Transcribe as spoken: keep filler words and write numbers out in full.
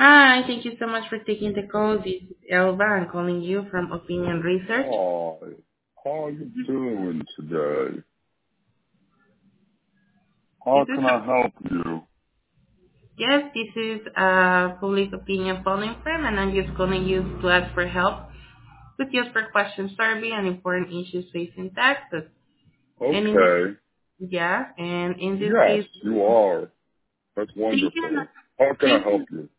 Hi, thank you so much for taking the call. This is Elba. I'm calling you from Opinion Research. Hi, how are you doing today? This How is can I help you? yes, this is a public opinion polling firm, and I'm just calling you to ask for help with just for question survey on important issues facing taxes. And in this, Okay. yeah, and in this Yes, case, you are. That's thank you, wonderful. How can I thank help you. you?